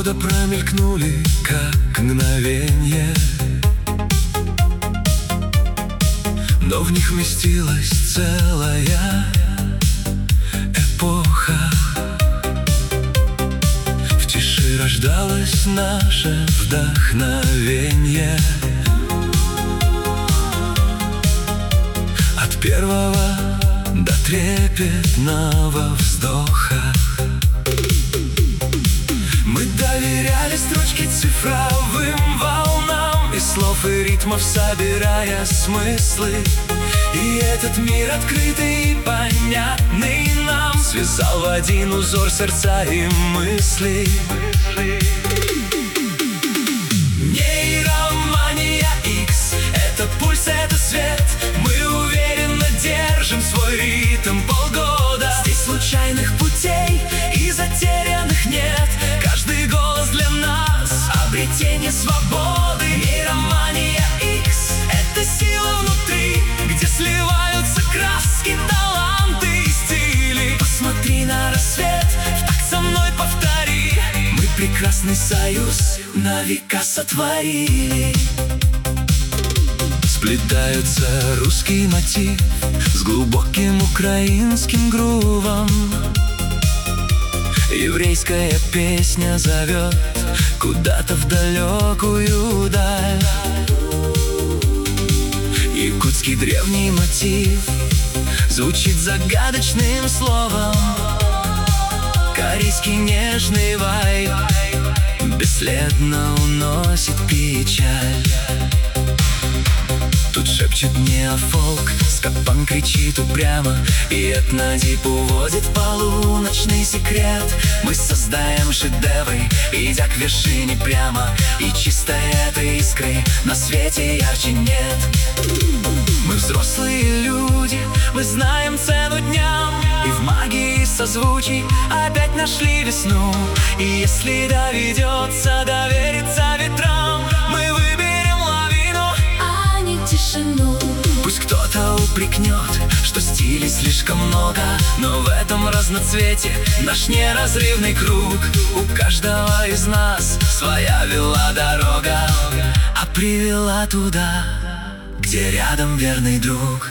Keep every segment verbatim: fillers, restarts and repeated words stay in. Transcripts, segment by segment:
года промелькнули, как мгновенье, но в них вместилась целая эпоха. В тиши рождалось наше вдохновенье. От первого до трепетного вздоха мы доверяли строчке цифровым волнам, из слов и ритмов собирая смыслы. И этот мир, открытый и понятный нам, связал в один узор сердца и мысли. Нейромания X — это пульс, это свет. Мы уверенно держим свой ритм полгода. Здесь случайных путей и затерянных нет. Каждый голос для нас — обретение свободы. Нейромания X — это сила внутри, где сливаются краски, таланты и стили. Посмотри на рассвет, в такт со мной повтори. Мы прекрасный союз на века сотворили. Сплетаются русский мотив с глубоким украинским грувом. Еврейская песня зовет куда-то в далекую даль. Якутский древний мотив звучит загадочным словом. Корейский нежный вайб бесследно уносит печаль. Тут шепчет неофолк, скапан кричит упрямо, и этнодип уводит полуночный секрет. Мы создаем шедевры, идя к вершине прямо, и чистой этой искры на свете ярче нет. Мы взрослые люди, мы знаем цену дням, и в магии созвучий опять нашли весну. И если доведется довериться ветрам, мы выберем лавину, а не тишину. Пусть кто-то упрекнет, что стилей слишком много, но в этом разноцвете наш неразрывный круг. У каждого из нас своя вела дорога, а привела туда, где рядом верный друг.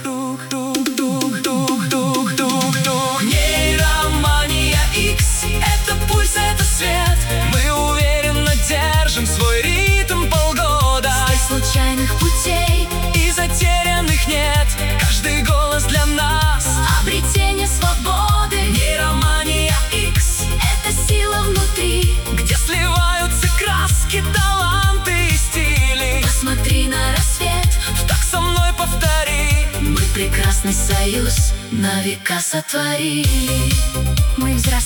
Нейромания X — это пульс, это свет. Мы уверенно держим свой ритм полгода. Здесь случайных путей и затерянных нет. Каждый голос для нас — обретение свободы. Нейромания X — это сила внутри, где сливаются краски, таланты и стили. Посмотри на рассвет, в такт со мной повтори. Мы прекрасный союз на века сотворили. Мы взрослые